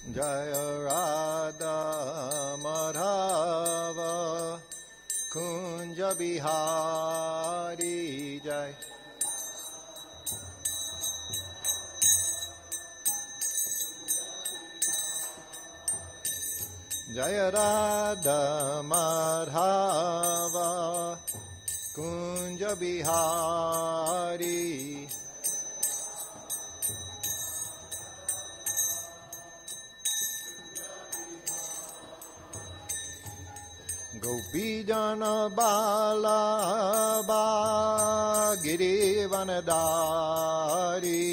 Jaya Radha Madhava Kunja Bihari Jai. Jaya Radha Madhava Kunja Bihari. Gopi Jana Bala Ba Girivanadari.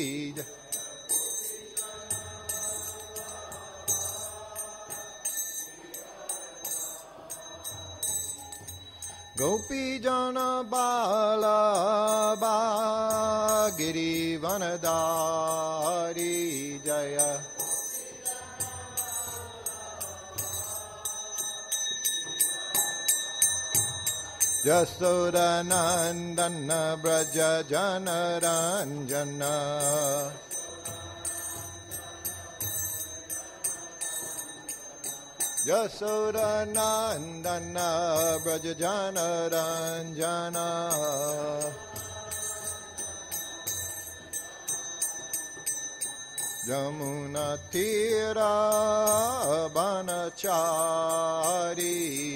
Gopi Jana Bala Ba Girivanadari Jaya. Jasoda Nandana Braja Janaranjana. Jasoda Nandana Braja Janaranjana. Jamuna Tira Banachari.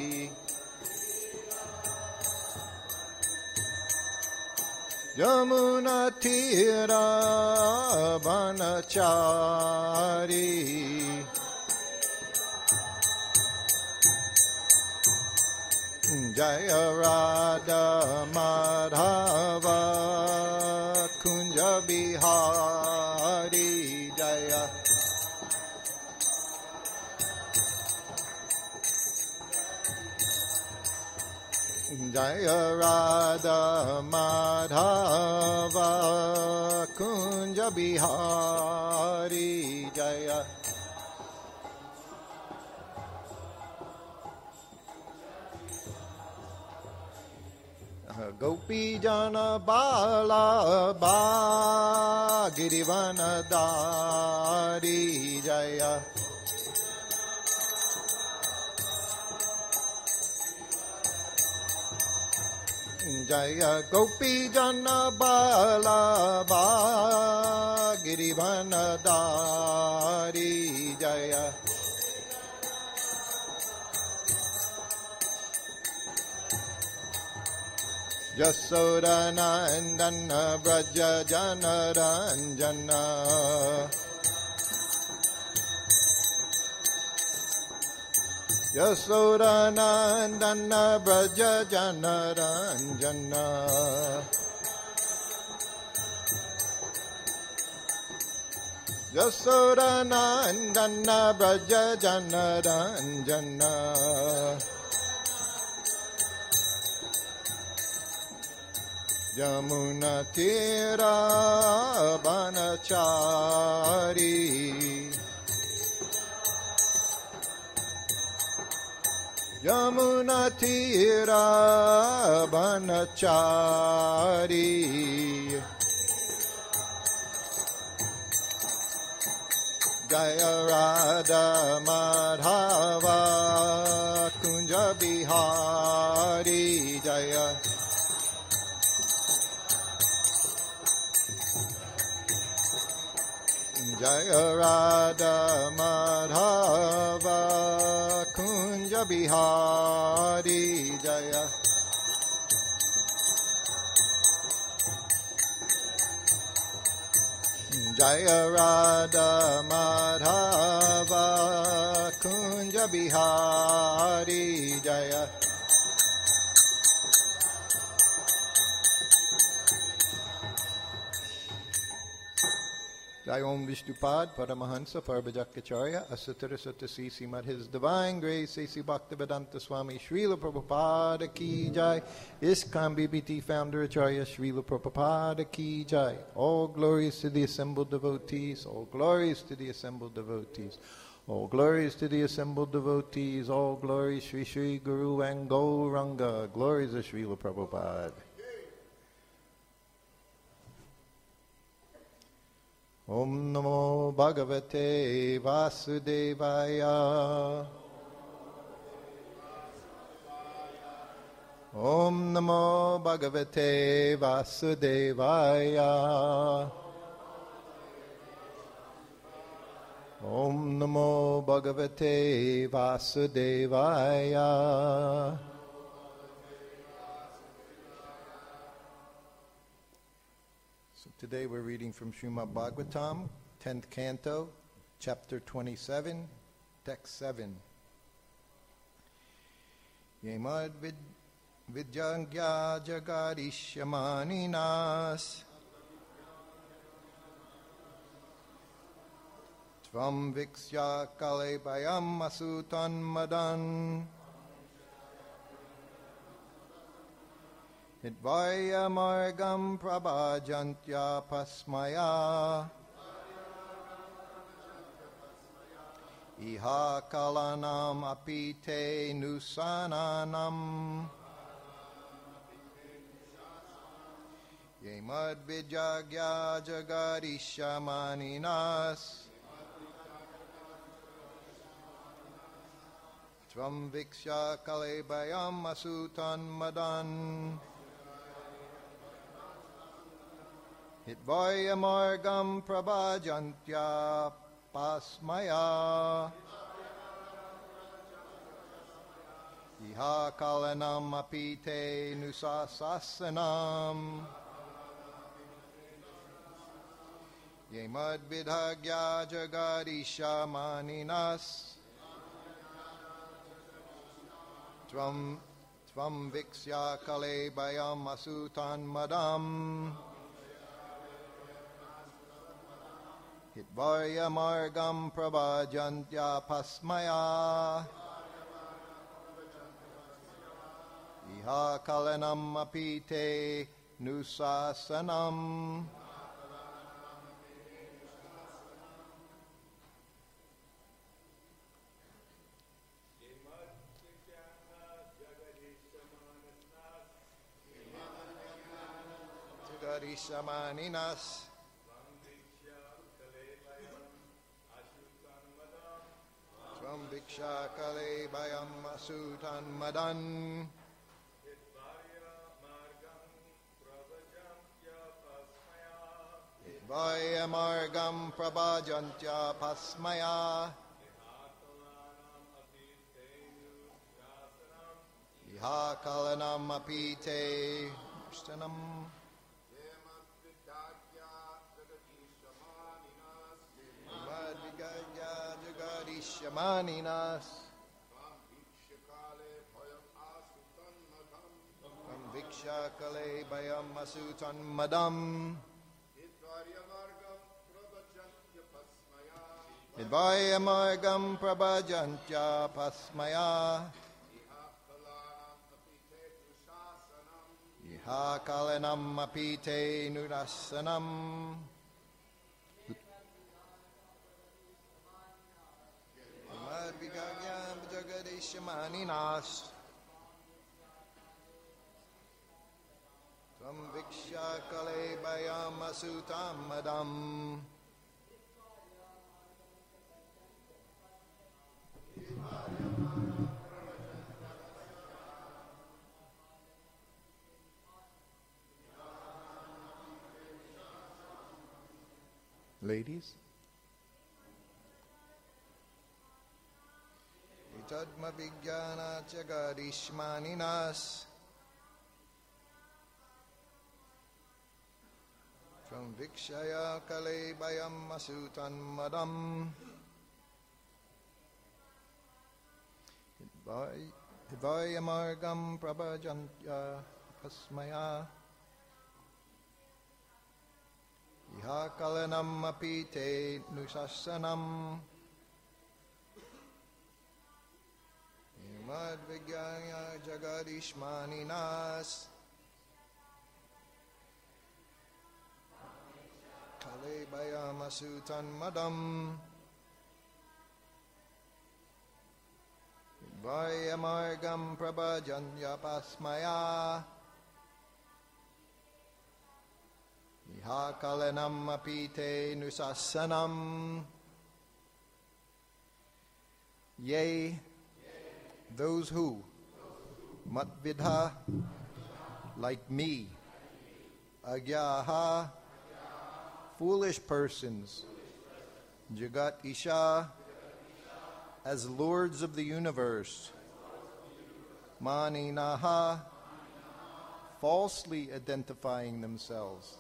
Jamuna Tira Banachari. Jaya Radha Madhava Kunja Bihari Jaya. Jaya Radha Madhava Kunja Bihari Jaya. Gopi Jana Bala Ba Girivanadari Jaya. Jaya Gopi Jana Bala Ba Girivanadari Jaya. Jasoda Nandana Braja Janaranjana. Jasoda Nandana Braja Janaranjana. Jasoda Nandana Braja Janaranjana. Jamuna Tira Banachari. Jamuna Tira Banachari. Jaya Radha Madhava Kunja Bihari Jaya. Jaya Radha Madhava Kunja Bihari Jaya. Jaya Radha Madhava Kunja Bihari Jaya. Jai Om Vishnupad Paramahansa Parvajakacharya Asatara Satasi Srimad His Divine Grace A.C. Bhaktivedanta Swami Srila Prabhupada Ki Jai. ISKCON BBT Founder Acharya Srila Prabhupada Ki Jai. All glories to the assembled devotees. All glories to the assembled devotees. All glories to the assembled devotees. All glories Shri Shri Guru and Gauranga. Glories of Srila Prabhupada. Om Namo Bhagavate Vasudevaya. Om Namo Bhagavate Vasudevaya. Om Namo Bhagavate Vasudevaya. So today we're reading from Srimad Bhagavatam, 10th canto, chapter 27, text 7. Yemad vidyangya jagarishyamaninas Tvam viksya kalebhayam asutan madan Hidvaya margam prabhajantya pasmaya Iha kalanam apite nusananam Yemad vijagya jagarishamaninas Tvam viksya kalebhayam asutan madan Hitvaya margam prabhajantya pasmaya Iha kalanam apite nusasasanam Yemad vidhagya jagarishamaninas Tvam viksya kalebhayam asutan madam Hitvaya margam prabhajantya pasmaya Iha kalanam apite nusasanam Jagarishamaninas Tvam viksya kalebhayam asutan madan Hitvaya margam prabhajantya pasmaya Iha kalanam apite nusanam Jagadishamaninas Tvam viksya kalebhayam asutan madam Hidvaya margam prabhajantya pasmaya Iha kalanam apite nudasanam Vigagyam jagadishamaninas Tvam viksya kalebhayam asutam madam Ladies, Itadma Vijnana Jagadishmaninas Tvam Vikshaya Kalebhayam Asutan Madam Hidvaya Margam Prabhajantya Pasmaya Iha Kalanam Apite Nusasanam Imad Vigyaya Jagadishmaninas Kalebhayam Asutan Madam Hidvaya Margam Prabhajantya Pasmaya Iha kalanam apite nusasanam. Yea, those who, matvidha, like me, agyaha, foolish persons, jagat isha, as lords of the universe, maninaha, falsely identifying themselves,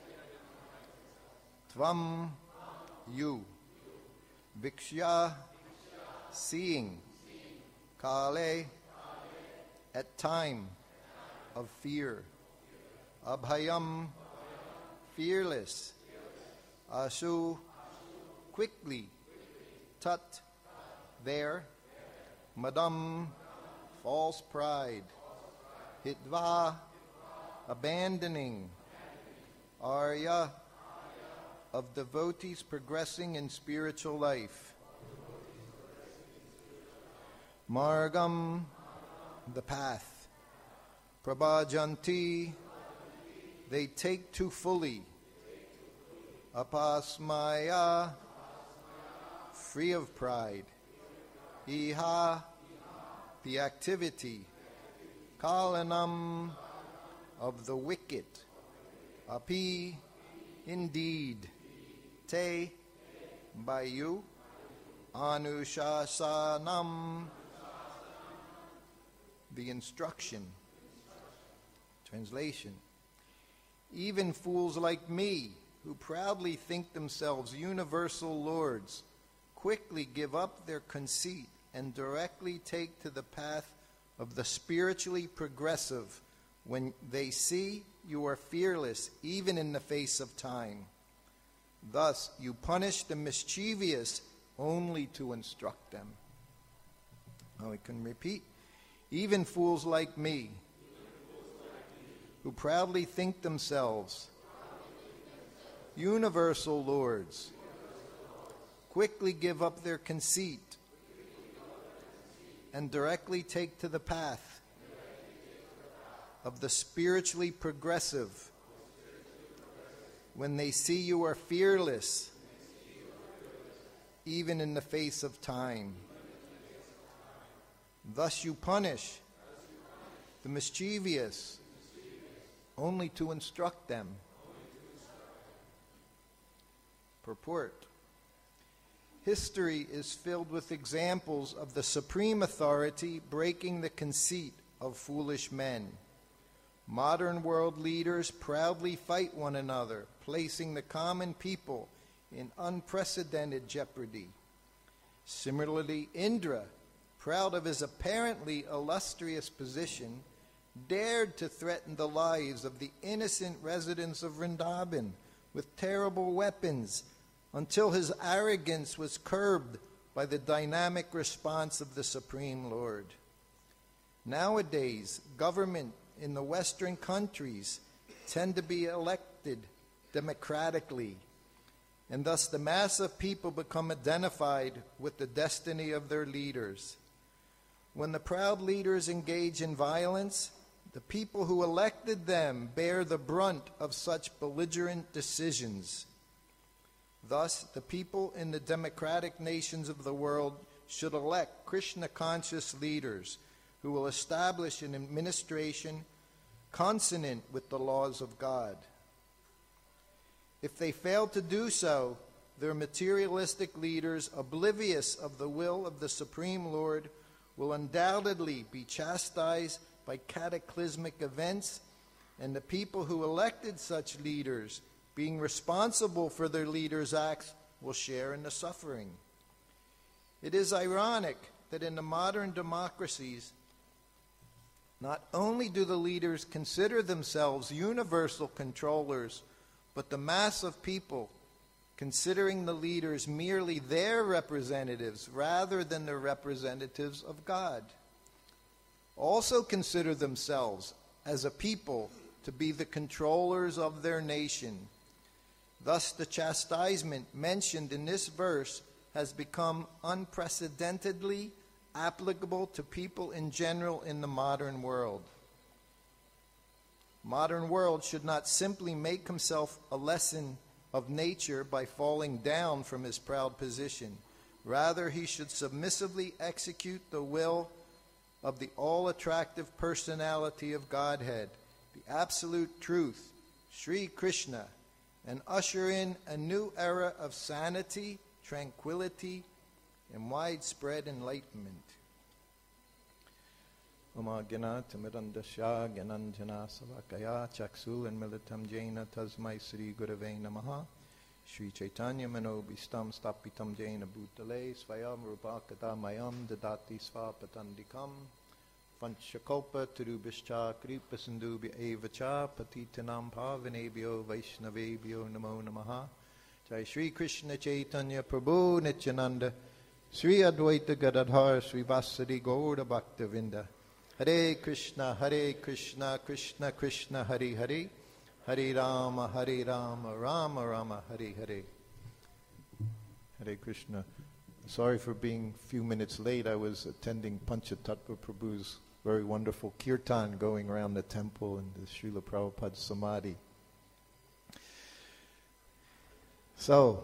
tvam, you, vikshya, seeing, kale, at time of fear, abhayam, fearless, ashu, quickly, tat, there, madam, false pride, hitva, abandoning, arya, of devotees progressing in spiritual life, margam, the path, prabhajanti, they take too fully, apasmaya, free of pride, iha, the activity, kalanam, of the wicked, api, indeed, te, by you, anushasanam, the instruction. Translation. Even fools like me, who proudly think themselves universal lords, quickly give up their conceit and directly take to the path of the spiritually progressive when they see you are fearless even in the face of time. Thus, you punish the mischievous only to instruct them. Now we can repeat. Even fools like me, who proudly think themselves universal lords, quickly give up their conceit and directly take to the path of the spiritually progressive when they see you are fearless even in the face of time. Thus you punish the mischievous only to instruct them. Purport. History is filled with examples of the supreme authority breaking the conceit of foolish men. Modern world leaders proudly fight one another, placing the common people in unprecedented jeopardy. Similarly, Indra, proud of his apparently illustrious position, dared to threaten the lives of the innocent residents of Vrindavan with terrible weapons until his arrogance was curbed by the dynamic response of the Supreme Lord. Nowadays, government in the Western countries tend to be elected democratically, and thus the mass of people become identified with the destiny of their leaders. When the proud leaders engage in violence, the people who elected them bear the brunt of such belligerent decisions. Thus, the people in the democratic nations of the world should elect Krishna-conscious leaders who will establish an administration consonant with the laws of God. If they fail to do so, their materialistic leaders, oblivious of the will of the Supreme Lord, will undoubtedly be chastised by cataclysmic events, and the people who elected such leaders, being responsible for their leaders' acts, will share in the suffering. It is ironic that in the modern democracies, not only do the leaders consider themselves universal controllers, but the mass of people, considering the leaders merely their representatives rather than the representatives of God, also consider themselves as a people to be the controllers of their nation. Thus, the chastisement mentioned in this verse has become unprecedentedly applicable to people in general in the modern world. Modern world should not simply make himself a lesson of nature by falling down from his proud position. Rather, he should submissively execute the will of the all-attractive personality of Godhead, the absolute truth, Sri Krishna, and usher in a new era of sanity, tranquility, and widespread enlightenment. Omagana Timirandasya Gyananjana Savakaya Chaksul and Militam Jaina Tasmai Sri Gurave Namaha Sri Chaitanya Manobhistam Stapitam Jaina Bhutale Svayam Rupakata Mayam Dadati Svapatandikam Panchakopa Turubhischa Kripa Sindubhya Evacha Patitanam Pavanebhyo Vaishnavebhyo Namo Namaha Jai Sri Krishna Chaitanya Prabhu Nityananda Sri Advaita Gadadhar Sri Vasari Gaura Bhaktavinda Hare Krishna, Krishna Krishna, Hare Hare, Hare Rama, Rama Rama, Hare Hare. Hare Krishna. Sorry for being a few minutes late. I was attending Panchatattva Prabhu's very wonderful kirtan going around the temple and the Srila Prabhupada Samadhi. So,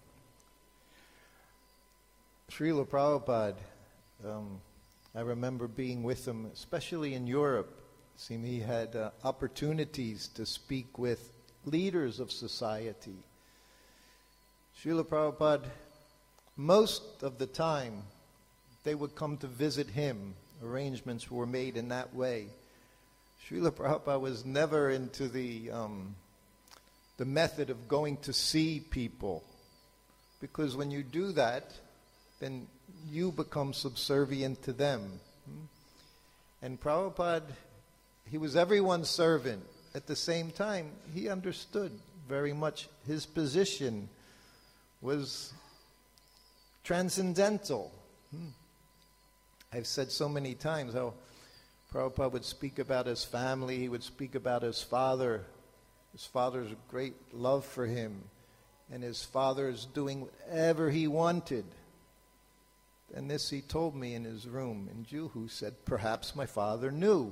Srila Prabhupada, I remember being with him, especially in Europe. He had opportunities to speak with leaders of society. Srila Prabhupada, most of the time, they would come to visit him. Arrangements were made in that way. Srila Prabhupada was never into the method of going to see people, because when you do that, then you become subservient to them. And Prabhupada, he was everyone's servant. At the same time, he understood very much his position was transcendental. I've said so many times how Prabhupada would speak about his family, he would speak about his father's great love for him, and his father's doing whatever he wanted. And this he told me in his room in Juhu, said, perhaps my father knew.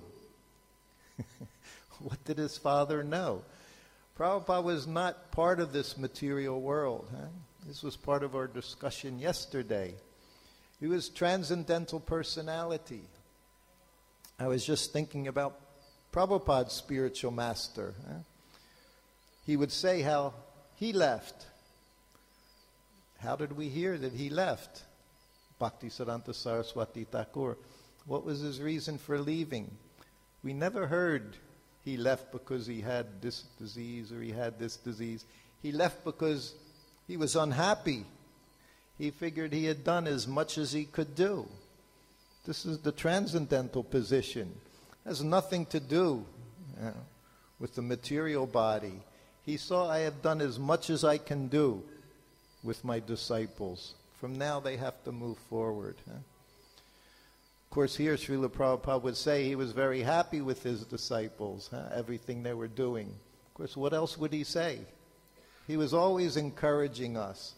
What did his father know? Prabhupada was not part of this material world. This was part of our discussion yesterday. He was transcendental personality. I was just thinking about Prabhupada's spiritual master. He would say how he left. How did we hear that he left? Bhaktisiddhanta Saraswati Thakur. What was his reason for leaving? We never heard he left because he had this disease or he had this disease. He left because he was unhappy. He figured he had done as much as he could do. This is the transcendental position. It has nothing to do with the material body. He saw, I have done as much as I can do with my disciples. From now they have to move forward. Of course, here Srila Prabhupada would say he was very happy with his disciples, everything they were doing. Of course, what else would he say? He was always encouraging us.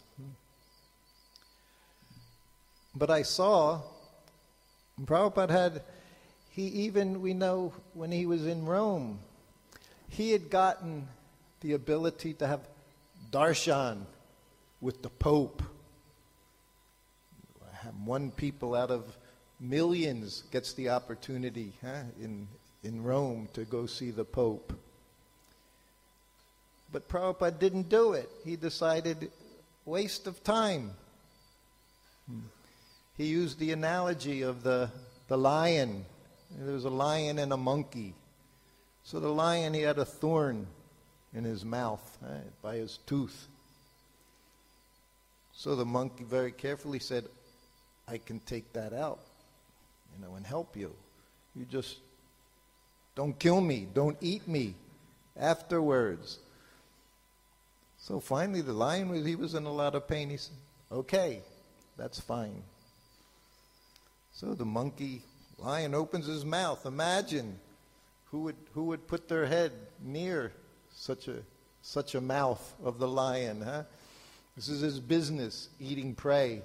But I saw, Prabhupada we know when he was in Rome, he had gotten the ability to have darshan with the Pope. One people out of millions gets the opportunity in Rome to go see the Pope. But Prabhupada didn't do it. He decided, waste of time. He used the analogy of the lion. There was a lion and a monkey. So the lion, he had a thorn in his mouth, by his tooth. So the monkey very carefully said, I can take that out, and help you. You just don't kill me, don't eat me afterwards. So finally the lion, he was in a lot of pain. He said, okay, that's fine. So the lion opens his mouth. Imagine who would put their head near such a mouth of the lion, This is his business, eating prey.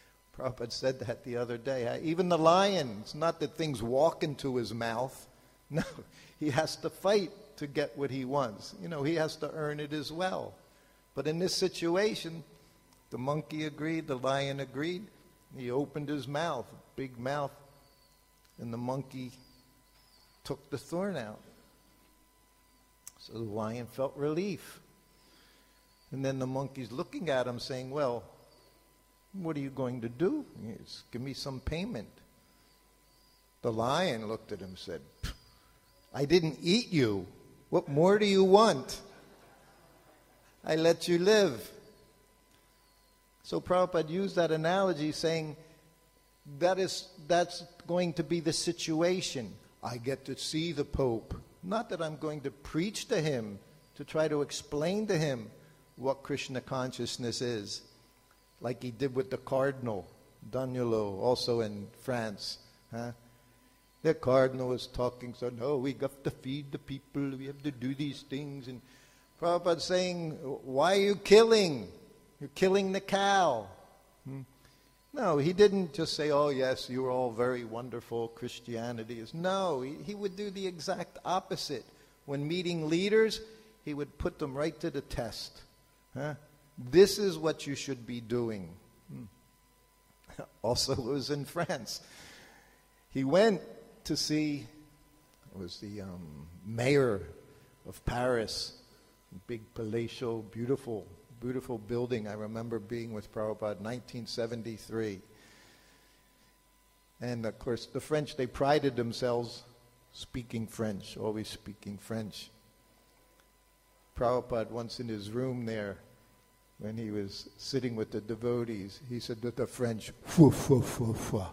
Prabhupada said that the other day. Even the lion, it's not that things walk into his mouth. No, he has to fight to get what he wants. He has to earn it as well. But in this situation, the monkey agreed, the lion agreed. He opened his mouth, big mouth, and the monkey took the thorn out. So the lion felt relief. And then the monkey's looking at him saying, well, what are you going to do? Yes, give me some payment. The lion looked at him and said, I didn't eat you. What more do you want? I let you live. So Prabhupada used that analogy saying, that's going to be the situation. I get to see the Pope. Not that I'm going to preach to him, to try to explain to him what Krishna consciousness is, like he did with the Cardinal, Danilo, also in France. The Cardinal was talking, so no, we got to feed the people, we have to do these things. And Prabhupada saying, why are you killing? You're killing the cow. No, he didn't just say, oh yes, you're all very wonderful, Christianity is. No, he would do the exact opposite. When meeting leaders, he would put them right to the test. This is what you should be doing. Also, it was in France. He went to see, it was the mayor of Paris, big palatial, beautiful building. I remember being with Prabhupada in 1973. And of course, the French, they prided themselves speaking French, always speaking French. Prabhupada, once in his room there, when he was sitting with the devotees, he said with the French, fou, fou, fou, fou.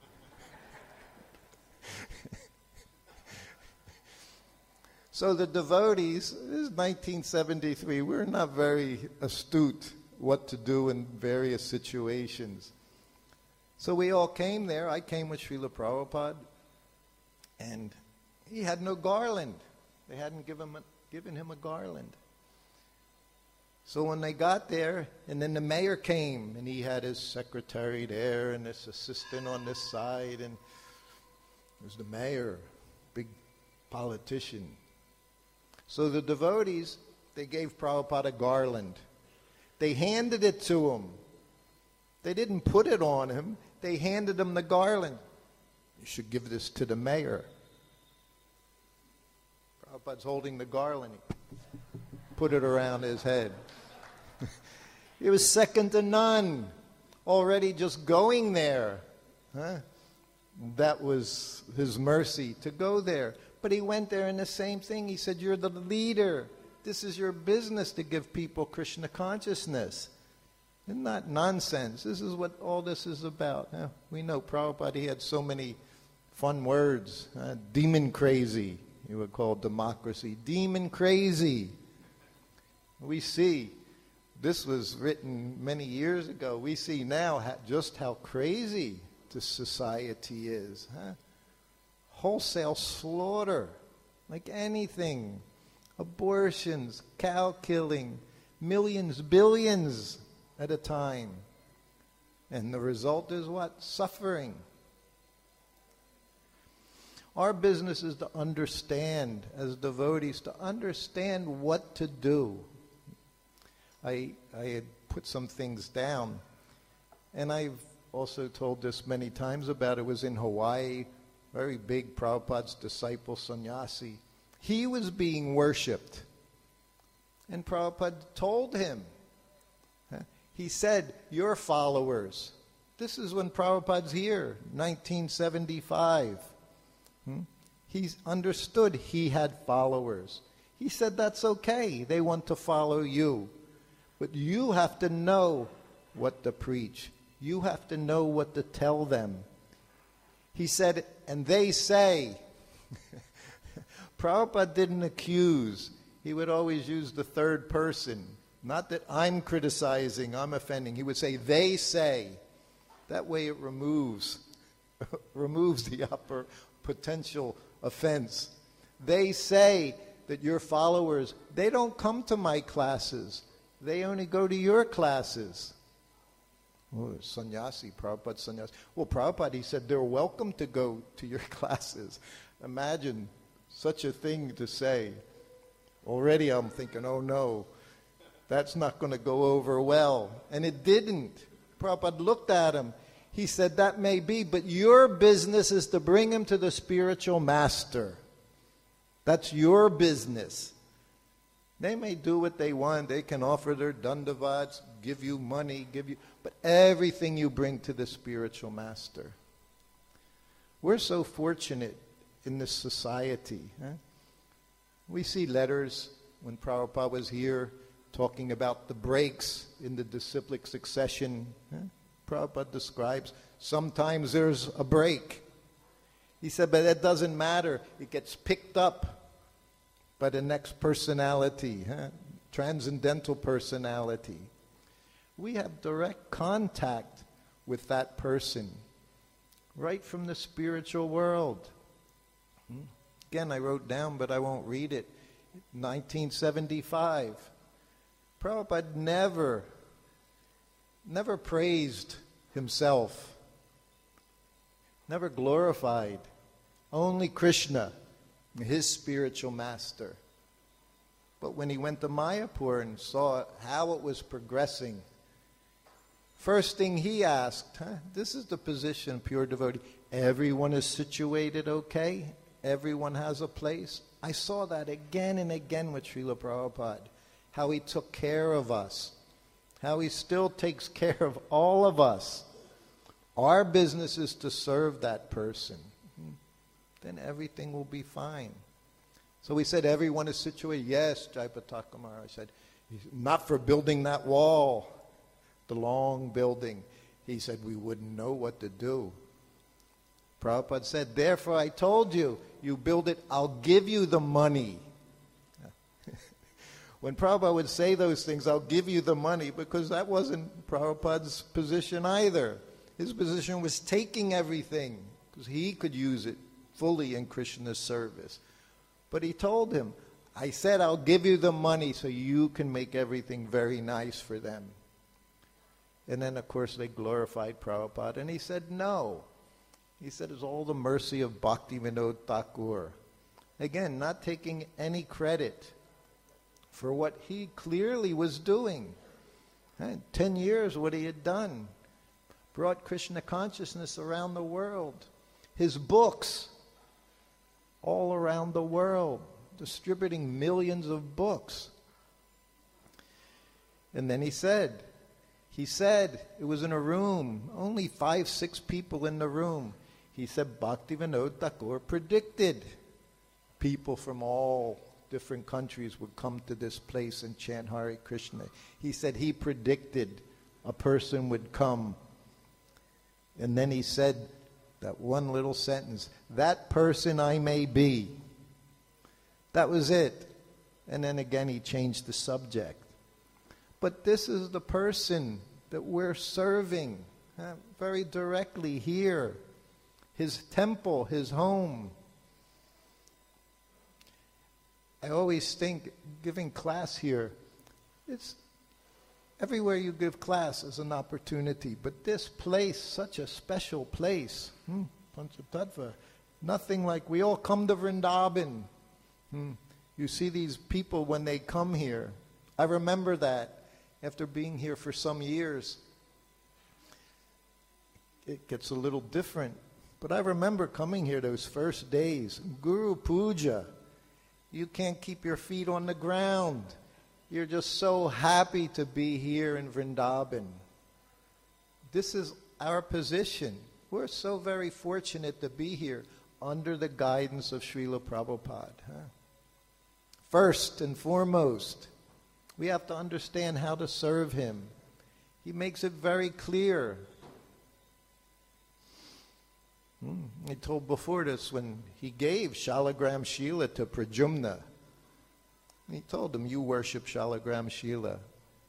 So the devotees, this is 1973, we're not very astute what to do in various situations. So we all came there. I came with Srila Prabhupada, and he had no garland. They hadn't given him a garland. So when they got there, and then the mayor came, and he had his secretary there, and his assistant on this side, and it was the mayor, big politician. So the devotees, they gave Prabhupada a garland. They handed it to him. They didn't put it on him. They handed him the garland. You should give this to the mayor. Prabhupada's holding the garland. He put it around his head. It was second to none. Already just going there. That was his mercy, to go there. But he went there and the same thing. He said, you're the leader. This is your business to give people Krishna consciousness. Isn't that nonsense? This is what all this is about. We know Prabhupada, he had so many fun words. Demon crazy, he would call democracy. Demon crazy. We see, this was written many years ago. We see now just how crazy this society is. Wholesale slaughter, like anything. Abortions, cow killing, millions, billions at a time. And the result is what? Suffering. Our business is to understand, as devotees, to understand what to do. I had put some things down, and I've also told this many times about it. Was in Hawaii, very big Prabhupada's disciple, sannyasi. He was being worshipped. And Prabhupada told him, he said, your followers. This is when Prabhupada's here, 1975. He understood he had followers. He said, that's okay. They want to follow you. But you have to know what to preach. You have to know what to tell them. He said, and they say. Prabhupada didn't accuse. He would always use the third person. Not that I'm criticizing, I'm offending. He would say, they say. That way it removes the upper potential offense. They say that your followers, they don't come to my classes. They only go to your classes. Oh, sannyasi, Prabhupada sannyasi. Well, Prabhupada, he said, they're welcome to go to your classes. Imagine such a thing to say. Already I'm thinking, oh no, that's not going to go over well. And it didn't. Prabhupada looked at him. He said, that may be, but your business is to bring him to the spiritual master. That's your business. They may do what they want. They can offer their dandavats, give you money, but everything you bring to the spiritual master. We're so fortunate in this society. Huh? We see letters when Prabhupada was here talking about the breaks in the disciplic succession. Huh? Prabhupada describes sometimes there's a break. He said, but that doesn't matter. It gets picked up by the next personality, transcendental personality. We have direct contact with that person right from the spiritual world. Again, I wrote down, but I won't read it. 1975. Prabhupada never praised himself, never glorified, only Krishna, his spiritual master. But when he went to Mayapur and saw how it was progressing, first thing he asked, this is the position, pure devotee, everyone is situated okay? Everyone has a place? I saw that again and again with Srila Prabhupada, how he took care of us, how he still takes care of all of us. Our business is to serve that person. Then everything will be fine. So we said everyone is situated. Yes, Jaipataka Maharaj said, not for building that wall, the long building. He said, we wouldn't know what to do. Prabhupada said, therefore I told you, you build it, I'll give you the money. When Prabhupada would say those things, I'll give you the money, because that wasn't Prabhupada's position either. His position was taking everything, because he could use it fully in Krishna's service. But he told him, I said I'll give you the money so you can make everything very nice for them. And then, of course, they glorified Prabhupada, and he said no. He said it's all the mercy of Bhaktivinoda Thakur. Again, not taking any credit for what he clearly was doing. 10 years, what he had done. Brought Krishna consciousness around the world. His books, all around the world, distributing millions of books. And then he said, it was in a room, only 5-6 people in the room. He said, Bhaktivinoda Thakur predicted people from all different countries would come to this place and chant Hare Krishna. He said he predicted a person would come. And then he said that one little sentence, that person I may be. That was it. And then again he changed the subject. But this is the person that we're serving very directly here. His temple, his home. I always think giving class here, it's everywhere you give class is an opportunity. But this place, such a special place. Panchatattva. Nothing like, we all come to Vrindavan. You see these people when they come here. I remember that after being here for some years. It gets a little different. But I remember coming here those first days. Guru Puja. You can't keep your feet on the ground. You're just so happy to be here in Vrindavan. This is our position. We're so very fortunate to be here under the guidance of Srila Prabhupada. First and foremost, we have to understand how to serve him. He makes it very clear. He told before this when he gave Shalagram Shila to Pradyumna. He told him, you worship Shalagram Shila.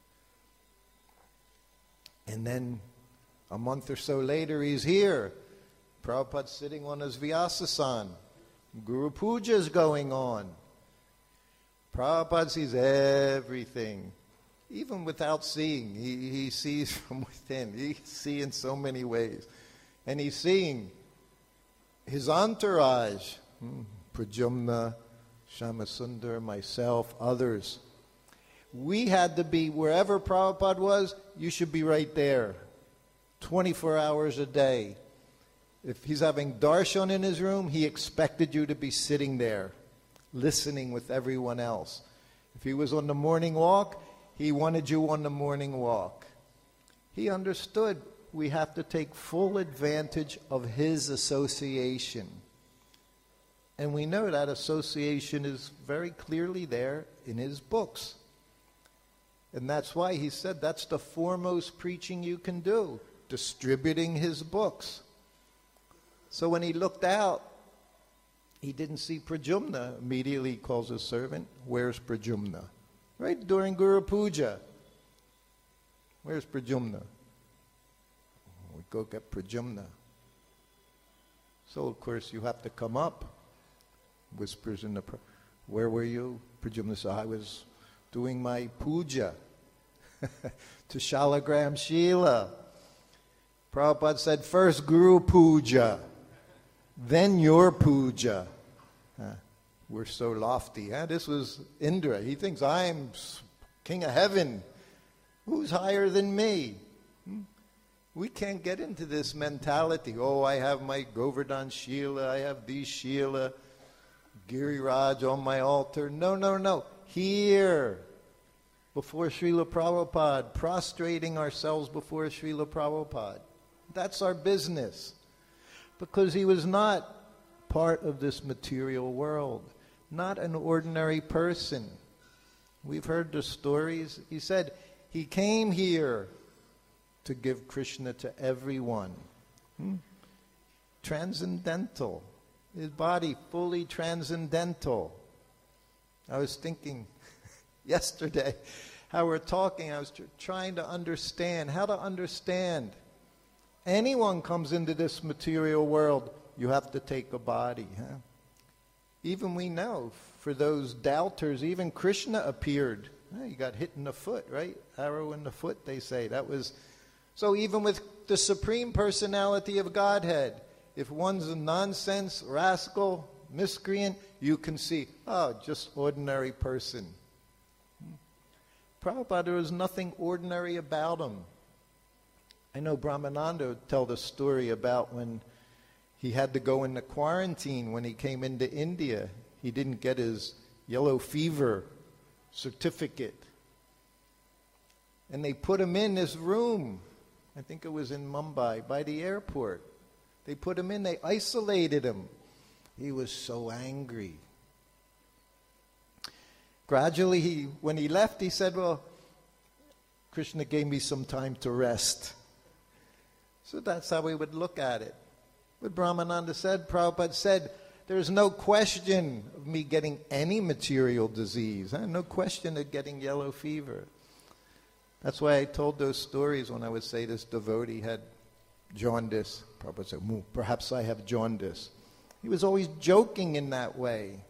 And then a month or so later he's here. Prabhupada's sitting on his Vyasasan. Guru Puja is going on. Prabhupada sees everything. Even without seeing, he sees from within. He sees in so many ways. And he's seeing his entourage, Pradyumna, Shyamasundar, myself, others. We had to be, wherever Prabhupada was, you should be right there, 24 hours a day. If he's having darshan in his room, he expected you to be sitting there, listening with everyone else. If he was on the morning walk, he wanted you on the morning walk. He understood we have to take full advantage of his association. And we know that association is very clearly there in his books. And that's why he said that's the foremost preaching you can do, distributing his books. So when he looked out, he didn't see Pradyumna. Immediately he calls his servant, where's Pradyumna? Right during Guru Puja. Where's Pradyumna? We go get Pradyumna. So of course you have to come up. Whispers in the, where were you? Pradyumna said, I was doing my puja to Shalagram Shila. Prabhupada said, first Guru Puja, then your puja. We're so lofty. This was Indra. He thinks, I'm king of heaven. Who's higher than me? We can't get into this mentality. Oh, I have my Govardhan Shila, I have these Shila, Giriraj on my altar. No, no, no. Here, before Srila Prabhupada, prostrating ourselves before Srila Prabhupada. That's our business. Because he was not part of this material world, not an ordinary person. We've heard the stories. He said he came here to give Krishna to everyone. Transcendental. His body fully transcendental. I was thinking yesterday how we're talking, I was trying to understand, how to understand. Anyone comes into this material world, you have to take a body. Even we know, for those doubters, even Krishna appeared. He got hit in the foot, right? Arrow in the foot, they say. That was so. Even with the Supreme Personality of Godhead, if one's a nonsense, rascal, miscreant, you can see, just ordinary person. Prabhupada, there was nothing ordinary about him. I know Brahmananda would tell the story about when he had to go into quarantine when he came into India. He didn't get his yellow fever certificate. And they put him in this room. I think it was in Mumbai, by the airport. They put him in, they isolated him. He was so angry. Gradually, when he left, he said, well, Krishna gave me some time to rest. So that's how we would look at it. But Brahmananda said, Prabhupada said, there's no question of me getting any material disease. No question of getting yellow fever. That's why I told those stories when I would say this devotee had jaundice. Prabhupada said, perhaps I have jaundice. He was always joking in that way.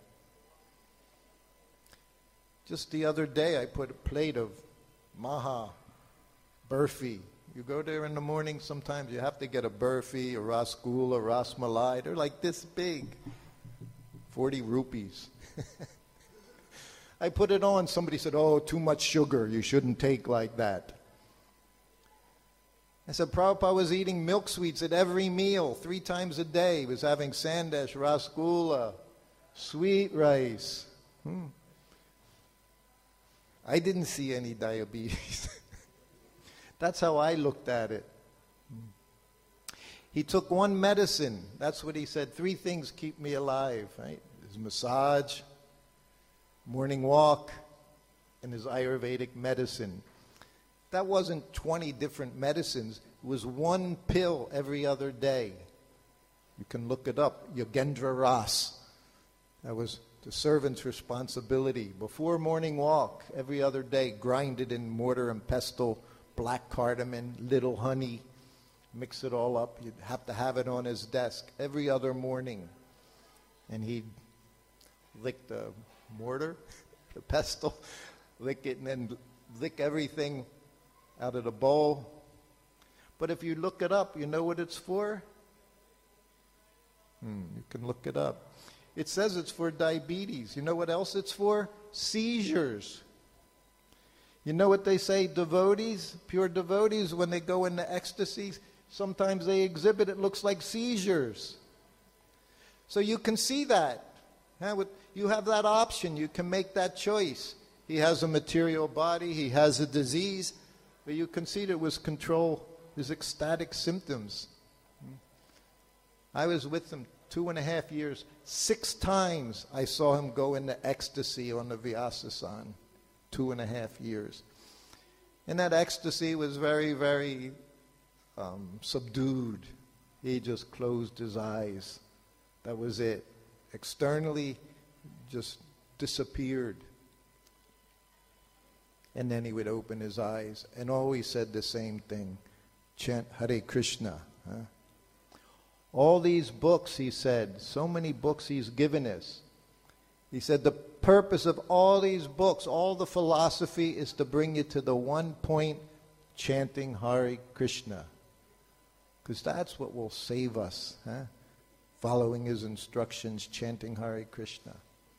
Just the other day, I put a plate of maha, burfi. You go there in the morning, sometimes you have to get a burfi, a rasgula, a rasmalai. They're like this big, 40 rupees. I put it on. Somebody said, oh, too much sugar. You shouldn't take like that. I said, Prabhupada was eating milk sweets at every meal, 3 times a day. He was having sandesh, rasgula, sweet rice. I didn't see any diabetes. That's how I looked at it. He took one medicine. That's what he said. 3 things keep me alive, right? His massage, morning walk, and his Ayurvedic medicine. That wasn't 20 different medicines. It was 1 pill every other day. You can look it up. Yogendra Ras. That was the servant's responsibility. Before morning walk, every other day, grind it in mortar and pestle, black cardamom, little honey, mix it all up. You'd have to have it on his desk every other morning. And he'd lick the mortar, the pestle, lick it, and then lick everything out of the bowl. But if you look it up, you know what it's for? You can look it up. It says it's for diabetes. You know what else it's for? Seizures. You know what they say, devotees, pure devotees, when they go into ecstasy, sometimes they exhibit, it looks like seizures. So you can see that. You have that option. You can make that choice. He has a material body. He has a disease. But you can see that it was control his ecstatic symptoms. I was with him 2.5 years. 6 times I saw him go into ecstasy on the Vyasasan. 2.5 years. And that ecstasy was very, very subdued. He just closed his eyes. That was it. Externally, just disappeared. And then he would open his eyes and always said the same thing. Chant Hare Krishna. Huh? All these books, he said, so many books he's given us. He said the purpose of all these books, all the philosophy is to bring you to the one point, chanting Hare Krishna. Because that's what will save us. Huh? Following his instructions, chanting Hare Krishna.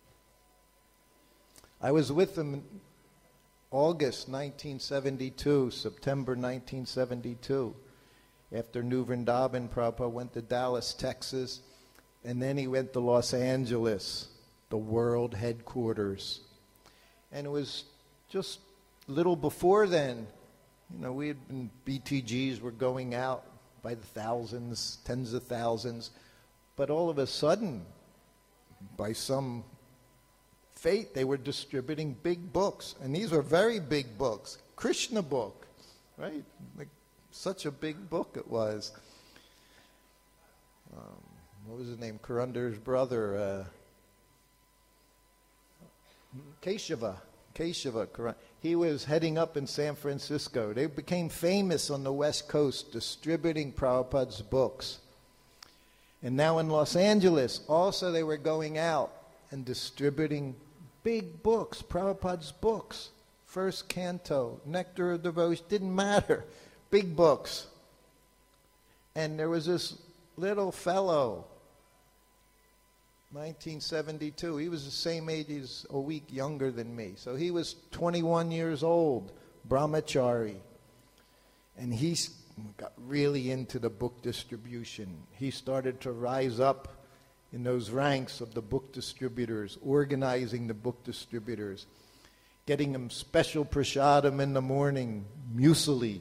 I was with him in August 1972, September 1972. After New Vrindavan, Prabhupada went to Dallas, Texas, and then he went to Los Angeles, the world headquarters. And it was just a little before then. We had been, BTGs were going out by the thousands, tens of thousands. But all of a sudden, by some fate, they were distributing big books. And these were very big books. Krishna book, right? Like, such a big book it was. What was his name? Karundar's brother, Keshava. He was heading up in San Francisco. They became famous on the West Coast distributing Prabhupada's books. And now in Los Angeles, also they were going out and distributing big books, Prabhupada's books. First Canto, Nectar of Devotion, didn't matter. Big books. And there was this little fellow, 1972. He was the same age, he's a week younger than me. So he was 21 years old, brahmachari. And he got really into the book distribution. He started to rise up in those ranks of the book distributors, organizing the book distributors, getting them special prasadam in the morning, muesli.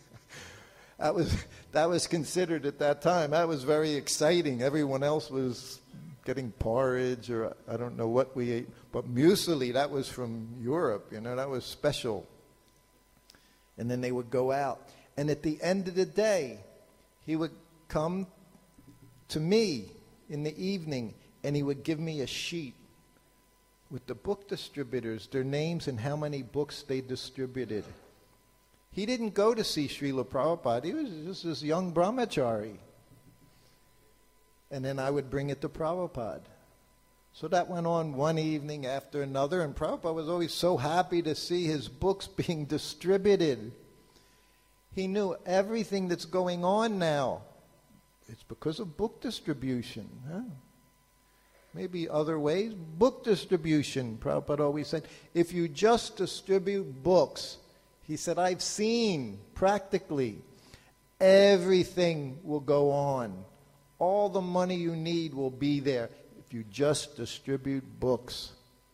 That was considered at that time. That was very exciting. Everyone else was getting porridge or I don't know what we ate. But muesli, that was from Europe, that was special. And then they would go out. And at the end of the day, he would come to me in the evening and he would give me a sheet with the book distributors, their names and how many books they distributed. He didn't go to see Srila Prabhupada. He was just this young brahmachari. And then I would bring it to Prabhupada. So that went on one evening after another, and Prabhupada was always so happy to see his books being distributed. He knew everything that's going on now. It's because of book distribution. Huh? Maybe other ways. Book distribution, Prabhupada always said. If you just distribute books, he said, I've seen practically everything will go on. All the money you need will be there if you just distribute books.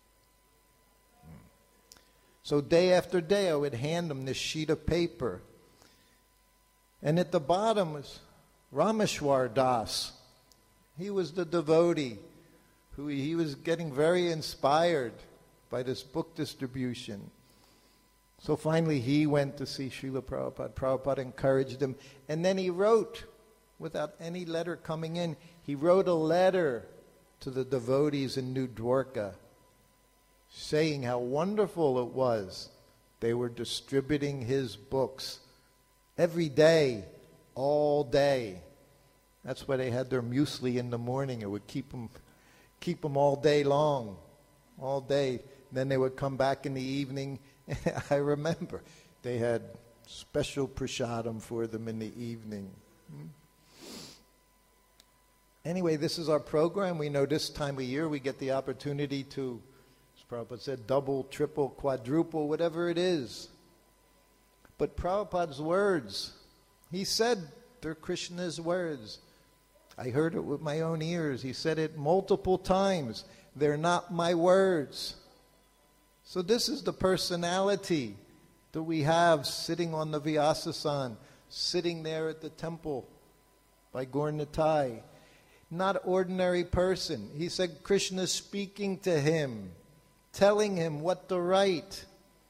So day after day I would hand him this sheet of paper. And at the bottom was Rameshwar Das. He was the devotee who he was getting very inspired by this book distribution. So finally he went to see Srila Prabhupada. Prabhupada encouraged him. And then he wrote, without any letter coming in, he wrote a letter to the devotees in New Dwarka saying how wonderful it was. They were distributing his books every day, all day. That's why they had their muesli in the morning. It would keep them all day long, all day. Then they would come back in the evening. I remember they had special prasadam for them in the evening. Anyway, this is our program. We know this time of year we get the opportunity to, as Prabhupada said, double, triple, quadruple, whatever it is. But Prabhupada's words, he said they're Krishna's words. I heard it with my own ears. He said it multiple times. They're not my words. So this is the personality that we have sitting on the Vyasasan, sitting there at the temple by Gaur Nitai. Not ordinary person. He said Krishna speaking to him, telling him what to write.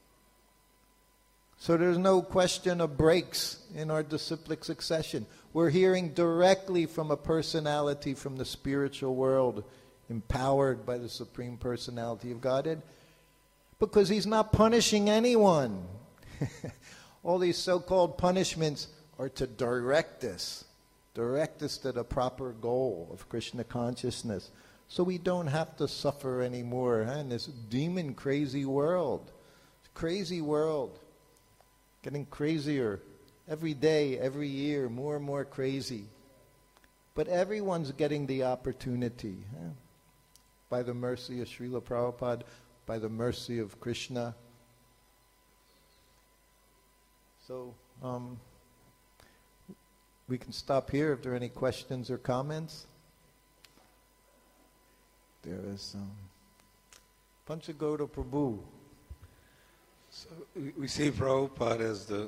So there's no question of breaks in our disciplic succession. We're hearing directly from a personality from the spiritual world, empowered by the Supreme Personality of Godhead, because he's not punishing anyone. All these so-called punishments are to direct us to the proper goal of Krishna consciousness, so we don't have to suffer anymore in this demon crazy world. Crazy world. Getting crazier every day, every year, more and more crazy. But everyone's getting the opportunity, by the mercy of Srila Prabhupada, by the mercy of Krishna. So, we can stop here if there are any questions or comments. There is Panchagoda Prabhu. So we see Prabhupada as the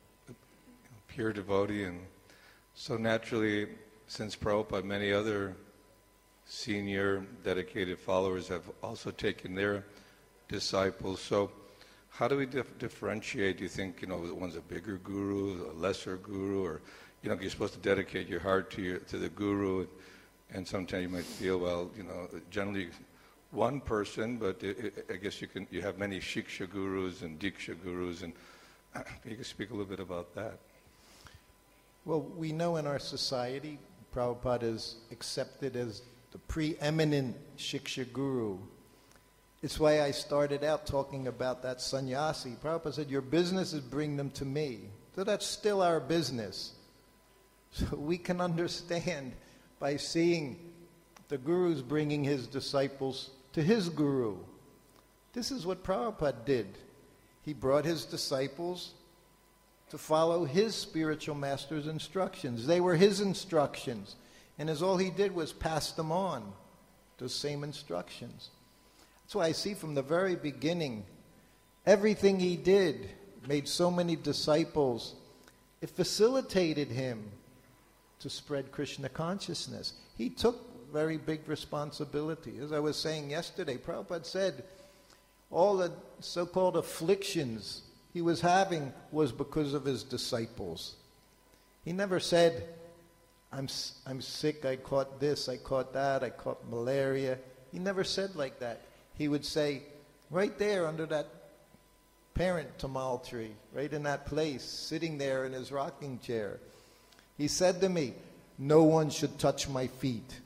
pure devotee, and so naturally, since Prabhupada, many other senior dedicated followers have also taken their disciples. So how do we differentiate? Do you think, one's a bigger guru, a lesser guru, or, you're supposed to dedicate your heart to the guru, and sometimes you might feel, well, generally one person, but I guess you have many Shiksha gurus and Diksha gurus, and you can speak a little bit about that. Well, we know in our society, Prabhupada is accepted as the preeminent Shiksha guru. It's why I started out talking about that sannyasi. Prabhupada said, your business is bring them to me. So that's still our business. So we can understand by seeing the guru's bringing his disciples to his guru. This is what Prabhupada did. He brought his disciples to follow his spiritual master's instructions. They were his instructions. And as all he did was pass them on, those same instructions. That's why I see from the very beginning, everything he did made so many disciples. It facilitated him to spread Krishna consciousness. He took very big responsibility. As I was saying yesterday, Prabhupada said all the so-called afflictions he was having was because of his disciples. He never said, I'm sick, I caught this, I caught that, I caught malaria. He never said like that. He would say, right there under that parent tamal tree, right in that place, sitting there in his rocking chair, he said to me, no one should touch my feet.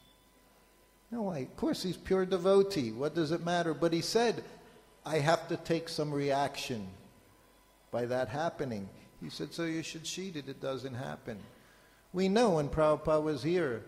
No, of course he's pure devotee. What does it matter? But he said, I have to take some reaction by that happening. He said, so you should sheet it. It doesn't happen. We know when Prabhupada was here,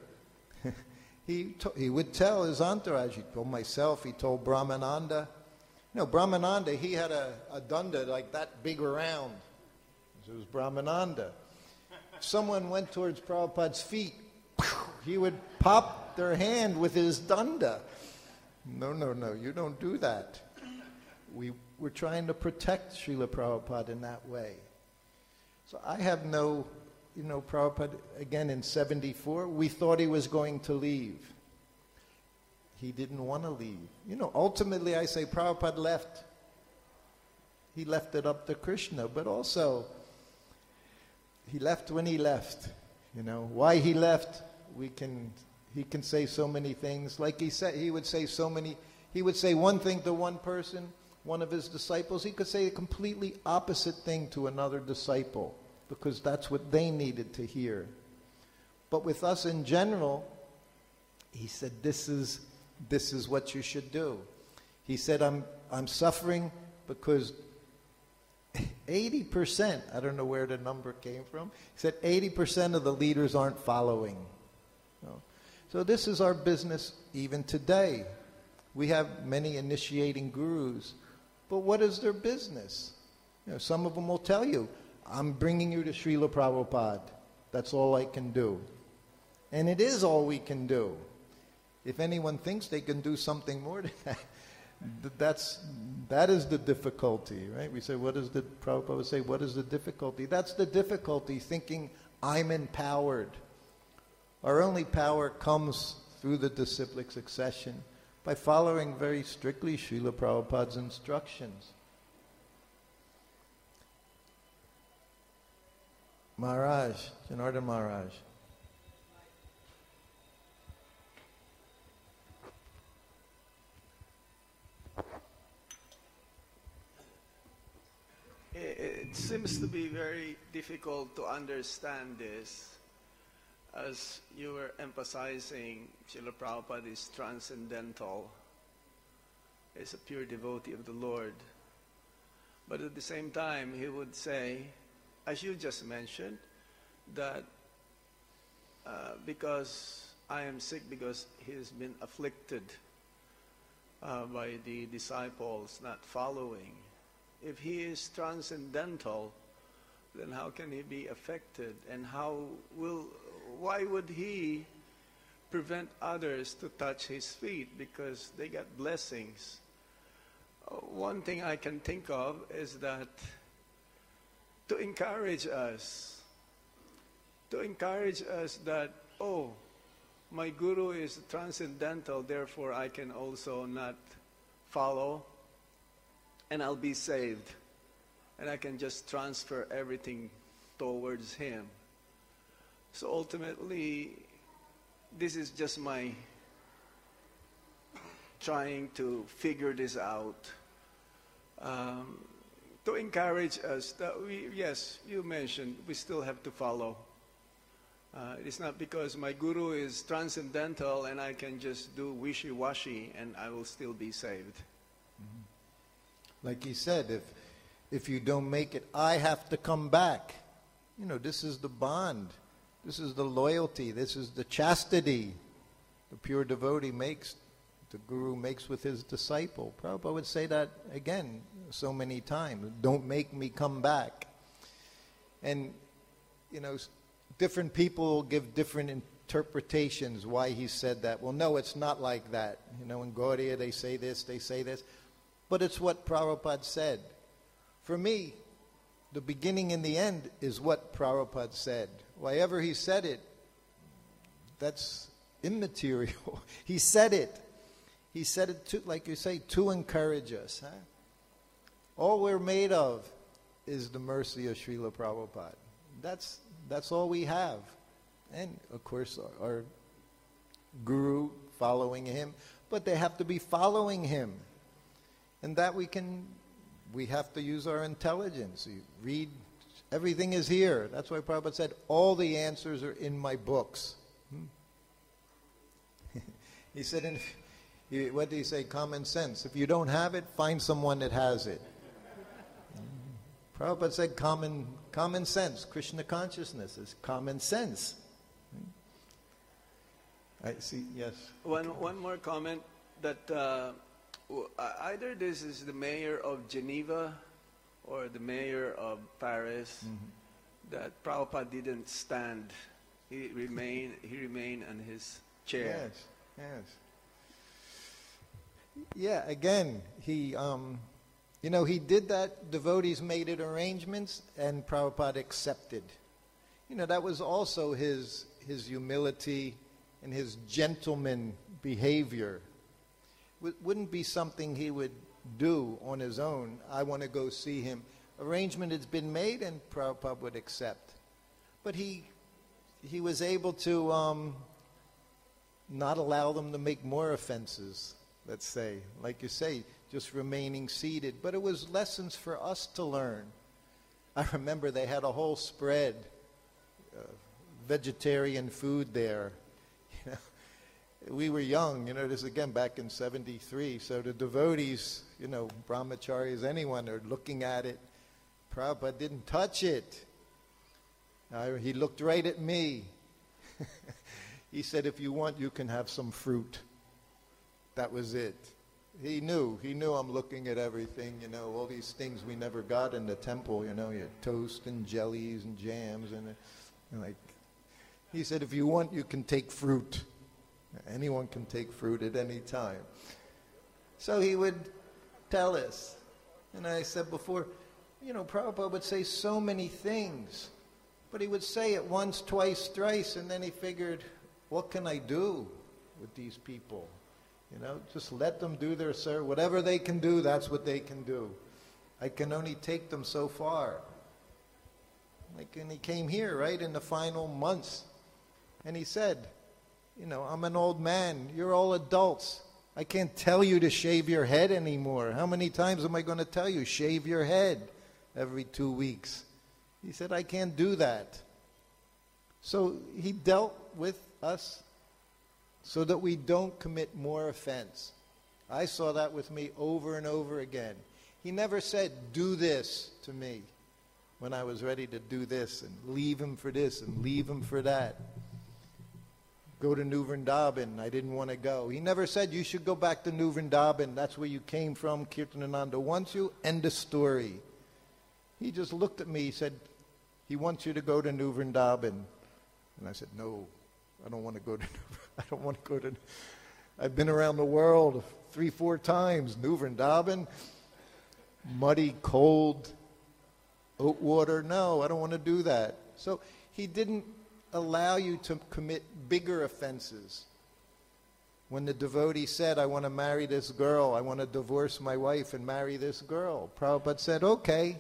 he would tell his entourage. He told myself, he told Brahmananda. Brahmananda, he had a danda like that big around. It was Brahmananda. Someone went towards Prabhupada's feet, he would pop their hand with his danda. No, you don't do that. We're trying to protect Srila Prabhupada in that way. So I have no, Prabhupada, again in 74, we thought he was going to leave. He didn't want to leave. Ultimately I say Prabhupada left. He left it up to Krishna, but also he left when he left. Why he left, he can say so many things. Like he said, he would say one thing to one person, one of his disciples. He could say a completely opposite thing to another disciple, because that's what they needed to hear. But with us in general, he said, this is what you should do. He said, I'm suffering because 80%, I don't know where the number came from, he said 80% of the leaders aren't following. So this is our business even today. We have many initiating gurus, but what is their business? Some of them will tell you, I'm bringing you to Srila Prabhupada. That's all I can do. And it is all we can do. If anyone thinks they can do something more than that, that is the difficulty, right? We say, Prabhupada would say, what is the difficulty? That's the difficulty, thinking I'm empowered. Our only power comes through the disciplic succession by following very strictly Srila Prabhupada's instructions. Maharaj, Janardhan Maharaj. It seems to be very difficult to understand this, as you were emphasizing Srila Prabhupada is transcendental, is a pure devotee of the Lord. But at the same time, he would say, as you just mentioned, that because I am sick, because he has been afflicted by the disciples not following. If he is transcendental, then how can he be affected? And why would he prevent others to touch his feet? Because they got blessings. One thing I can think of is that to encourage us that, oh, my guru is transcendental, therefore I can also not follow, and I'll be saved, and I can just transfer everything towards him. So ultimately, this is just my trying to figure this out, to encourage us that yes, you mentioned, we still have to follow. It is not because my guru is transcendental and I can just do wishy-washy and I will still be saved. Like he said, if you don't make it, I have to come back. This is the bond. This is the loyalty. This is the chastity the pure devotee makes, the guru makes with his disciple. Prabhupada would say that again so many times. Don't make me come back. And, different people will give different interpretations why he said that. Well, no, it's not like that. In Gaudiya they say this, they say this. But it's what Prabhupada said. For me, the beginning and the end is what Prabhupada said. Why ever he said it, that's immaterial. He said it. He said it, to, like you say, to encourage us. Huh? All we're made of is the mercy of Srila Prabhupada. That's all we have. And, of course, our guru following him. But they have to be following him. And that we have to use our intelligence. You read, everything is here. That's why Prabhupada said, all the answers are in my books. He said, what did he say? Common sense. If you don't have it, find someone that has it. Prabhupada said common sense. Krishna consciousness is common sense. I see, yes. One more comment that either this is the mayor of Geneva or the mayor of Paris, that Prabhupada didn't stand. He remained on his chair. Yes. Yeah, again, he did that. Devotees made it arrangements, and Prabhupada accepted. That was also his humility and his gentleman behavior. Wouldn't be something he would do on his own. I want to go see him. Arrangement has been made, and Prabhupada would accept. But he was able to not allow them to make more offenses, let's say. Like you say, just remaining seated. But it was lessons for us to learn. I remember they had a whole spread, vegetarian food there. We were young, this again back in 73. So the devotees, brahmacharis, anyone are looking at it. Prabhupada didn't touch it. He looked right at me. He said, if you want, you can have some fruit. That was it. He knew I'm looking at everything, all these things we never got in the temple, your toast and jellies and jams and like, he said, if you want, you can take fruit. Anyone can take fruit at any time. So he would tell us. And I said before, Prabhupada would say so many things, but he would say it once, twice, thrice, and then he figured, what can I do with these people? Just let them do their service. Whatever they can do, that's what they can do. I can only take them so far. And he came here, right, in the final months. And he said, I'm an old man. You're all adults. I can't tell you to shave your head anymore. How many times am I going to tell you, shave your head every 2 weeks? He said, I can't do that. So he dealt with us so that we don't commit more offense. I saw that with me over and over again. He never said, do this to me when I was ready to do this, and leave him for this and leave him for that. Go to New Vrindavan, I didn't want to go. He never said, you should go back to New Vrindavan, that's where you came from, Kirtanananda wants you, end of story. He just looked at me, he said, he wants you to go to New Vrindavan. And I said, no, I don't want to go to I've been around the world 3-4 times. New Vrindavan, muddy, cold, oat water. No, I don't want to do that. So he didn't allow you to commit bigger offenses. When the devotee said, I want to marry this girl, I want to divorce my wife and marry this girl, Prabhupada said, okay.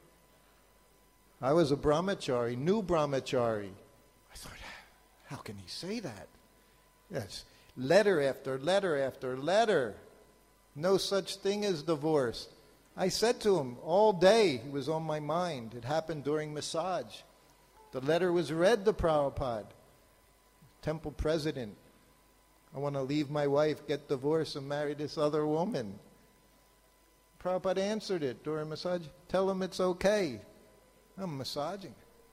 I was a brahmachari, new brahmachari. I thought, how can he say that? Yes, letter after letter after letter. No such thing as divorce. I said to him all day, it was on my mind. It happened during massage. The letter was read to Prabhupada, temple president. I want to leave my wife, get divorced, and marry this other woman. Prabhupada answered it during massage. Tell him it's okay. I'm massaging.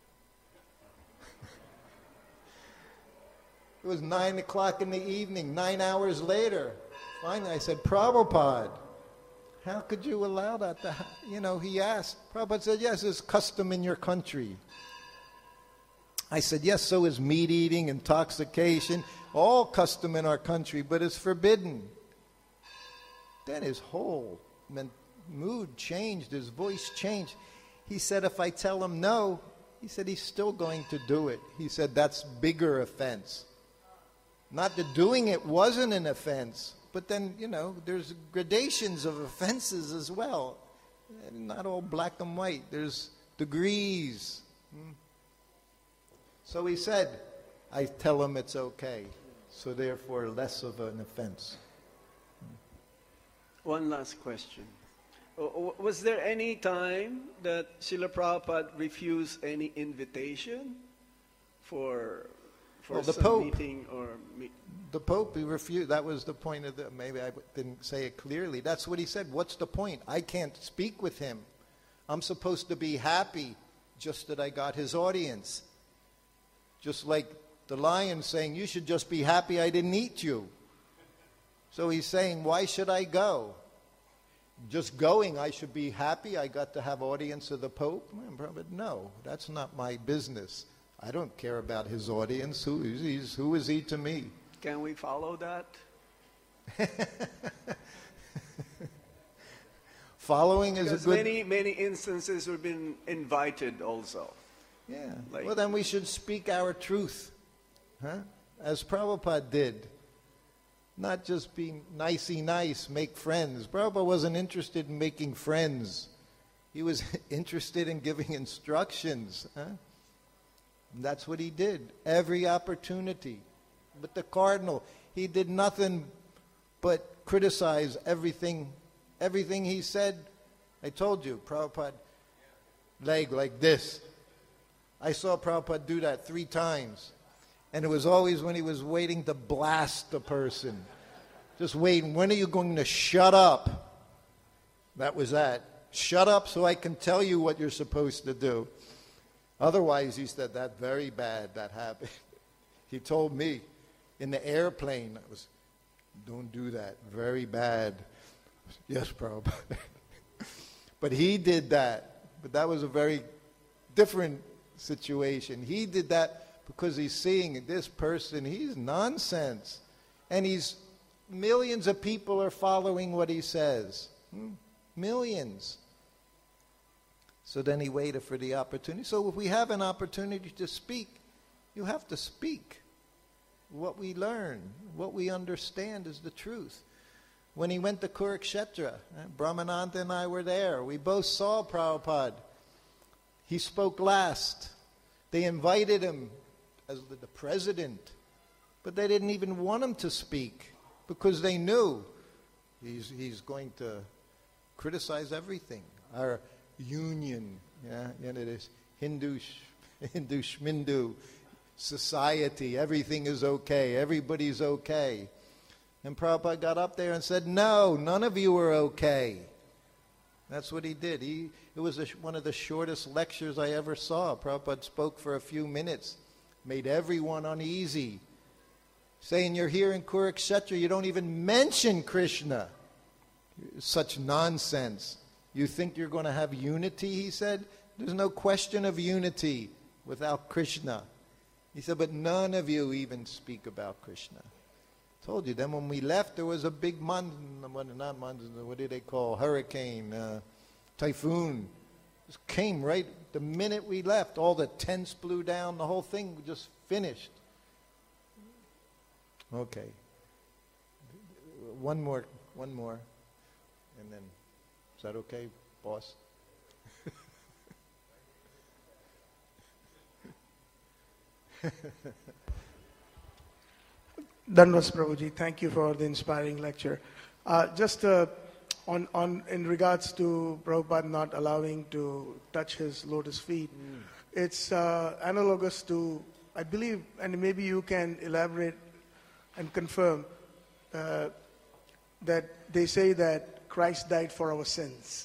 It was 9 o'clock in the evening, 9 hours later. Finally, I said, Prabhupada, how could you allow that to happen? He asked. Prabhupada said, yes, it's custom in your country. I said, yes, so is meat eating, intoxication, all custom in our country, but it's forbidden. Then his whole mood changed, his voice changed. He said, if I tell him no, he said, he's still going to do it. He said, that's bigger offense. Not that doing it wasn't an offense, but then, there's gradations of offenses as well. Not all black and white. There's degrees. So he said, I tell him it's okay. So therefore, less of an offense. One last question. Was there any time that Srila Prabhupada refused any invitation for the some Pope. meeting or The Pope, he refused. That was the point of maybe I didn't say it clearly. That's what he said. What's the point? I can't speak with him. I'm supposed to be happy just that I got his audience. Just like the lion saying, you should just be happy I didn't eat you. So he's saying, why should I go? Just going, I should be happy I got to have audience of the Pope? No, that's not my business. I don't care about his audience. Who is he to me? Can we follow that? Following is because a good... many instances we've been invited also. Yeah. Like, well, then we should speak our truth, as Prabhupada did. Not just be nicey nice, make friends. Prabhupada wasn't interested in making friends. He was interested in giving instructions. And that's what he did. Every opportunity. But the cardinal, he did nothing but criticize everything. Everything he said, I told you, Prabhupada, leg like this. I saw Prabhupada do that 3 times. And it was always when he was waiting to blast the person. Just waiting. When are you going to shut up? That was that. Shut up so I can tell you what you're supposed to do. Otherwise, he said, that's very bad, that habit. He told me, in the airplane. Don't do that. Very bad. Yes, Prabhupada. But he did that. But that was a very different situation. He did that because he's seeing this person, he's nonsense. And millions of people are following what he says. Millions. So then he waited for the opportunity. So if we have an opportunity to speak, you have to speak. What we learn, what we understand is the truth. When he went to Kurukshetra, Brahmananda and I were there. We both saw Prabhupada. He spoke last. They invited him as the president, but they didn't even want him to speak because they knew he's going to criticize everything. Our union, this Hindu Shmindu society, everything is okay, everybody's okay. And Prabhupada got up there and said, no, none of you are okay. That's what he did. It was one of the shortest lectures I ever saw. Prabhupada spoke for a few minutes, made everyone uneasy, saying you're here in Kurukshetra, you don't even mention Krishna. Such nonsense. You think you're going to have unity, he said? There's no question of unity without Krishna. He said, but none of you even speak about Krishna. Told you. Then when we left, there was a big what do they call? Hurricane, typhoon. Just came right the minute we left. All the tents blew down. The whole thing just finished. Okay. One more. And then, is that okay, boss? Dandas Prabhuji, thank you for the inspiring lecture. Just in regards to Prabhupada not allowing to touch his lotus feet, it's analogous to, I believe, and maybe you can elaborate and confirm, that they say that Christ died for our sins.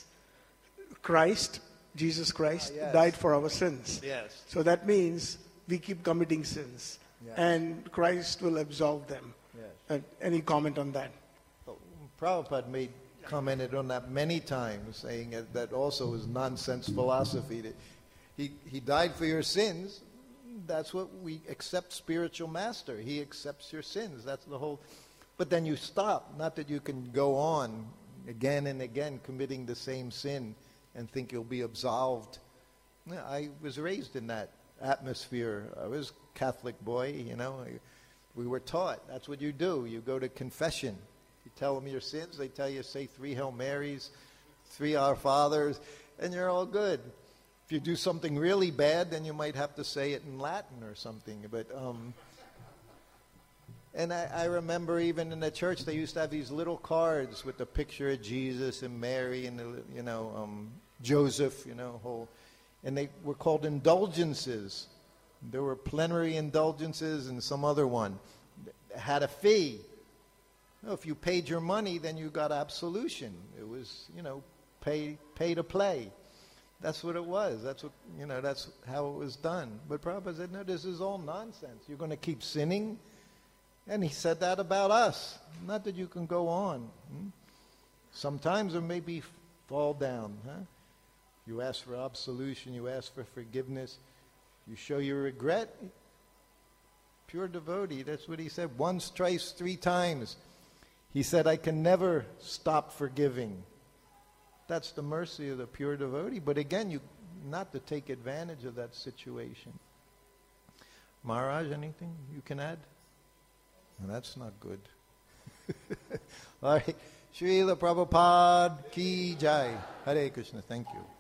Jesus Christ, yes, died for our sins. Yes. So that means we keep committing sins. Yes. And Christ will absolve them. Yes. Any comment on that? Prabhupada commented on that many times, saying that also is nonsense philosophy. That he died for your sins. That's what we accept spiritual master. He accepts your sins. That's the whole. But then you stop. Not that you can go on again and again committing the same sin and think you'll be absolved. I was raised in that atmosphere. I was a Catholic boy, we were taught that's what you do. You go to confession. You tell them your sins. They tell you say 3 Hail Marys, 3 Our Fathers, and you're all good. If you do something really bad, then you might have to say it in Latin or something. But and I remember even in the church they used to have these little cards with the picture of Jesus and Mary and Joseph, and they were called indulgences. There were plenary indulgences and some other one. Had a fee. If you paid your money, then you got absolution. It was, pay to play. That's what it was. That's what, that's how it was done. But Prabhupada said, no, this is all nonsense. You're going to keep sinning? And he said that about us. Not that you can go on. Sometimes there may be fall down. You ask for absolution, you ask for forgiveness, you show your regret. Pure devotee, that's what he said. Once, twice, 3 times. He said, I can never stop forgiving. That's the mercy of the pure devotee. But again, not to take advantage of that situation. Maharaj, anything you can add? No, that's not good. All right. Srila Prabhupada Ki Jai. Hare Krishna. Thank you.